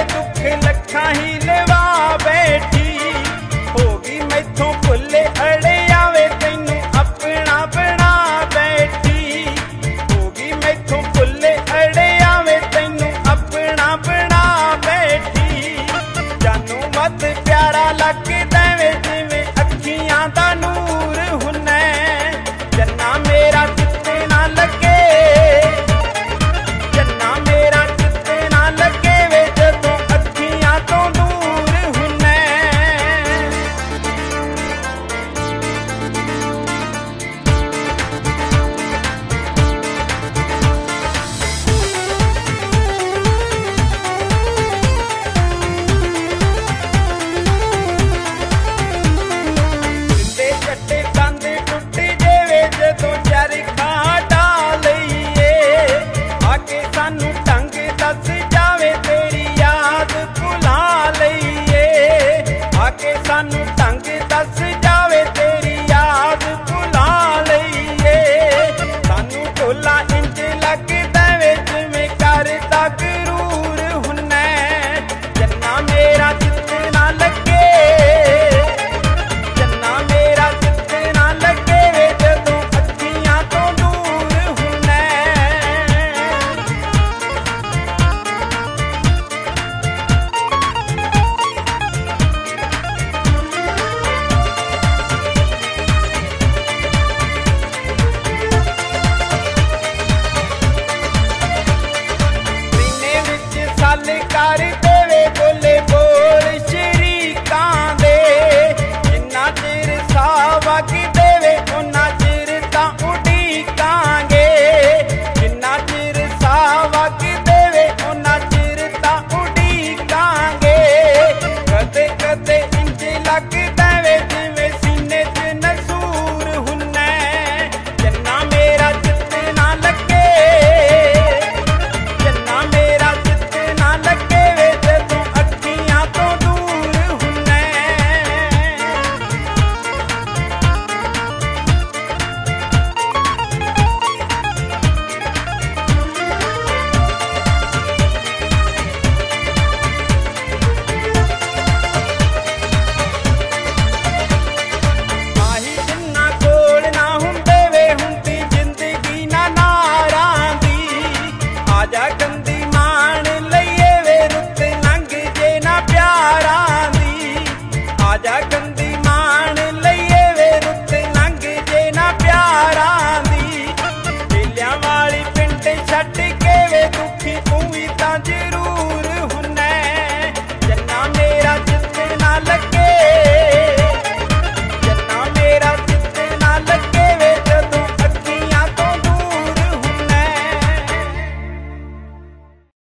दुख लखा ही लेवा बैठी होगी मैथों भुले अड़े आवे तैनू अपना बना बैठी होगी मैथों भुले अड़े आवे तैनू अपना बना बैठी जानू मत प्यारा लगदा वे जिवें अखियां दा नूर हुन्ना जन्ना मेरा चित्त ना लगे जन्ना मेरा चित्त ना लगे वे जदों अखियां तो दूर हुन्ना जिंदे चट्टे कंद टुट जेवे जदों चरखा डालईए आके सानू ढंग दस जावे तेरी याद भुला लईए आके सानू ढंग दस जावे तेरी याद भुला लईए सानू ढोला इंज लगदा वे जिवें करदा गरूर हुन्ना जन्ना मेरा चित्त ना लगे जन्ना मेरा चित्त ना लगे वे जदों अखियां तो दूर हुन्ना सीने विच सल कर देवे बोले बोल शरीकां दे जिन्ना चिर साह वग देवे उन्ना चिर तां उडीकांगे जिन्ना चिर साह वग देवे उन्ना चिर तां उडीकांगे कदे कदे इंज लगदा वे जिवें सीने च नसूर हुन्ना जन्ना मेरा चित्त ना लगे जन्ना मेरा चित्त ना लगे वे जदों अखियां तो दूर हुन्ना ਆਹੀ ਜਿੰਨਾ ਕੋਲ ਨਾ ਹੁੰਦੇ ਵੇ ਹੁੰਦੀ ਜ਼ਿੰਦਗੀ ਨਾ ਨਾਰਾਂ ਦੀ ਆਜਾ ਗੰਦੀ ਮਾਣ ਲਈਏ ਵੇ ਰੁੱਤ ਲੰਘ ਜੇ ਨਾ ਪਿਆਰਾਂ ਦੀ ਆਜਾ ਗੰਦੀ